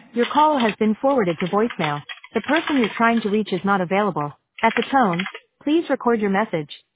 Your call has been forwarded to voicemail. The person you're trying to reach is not available. At the tone, please record your message.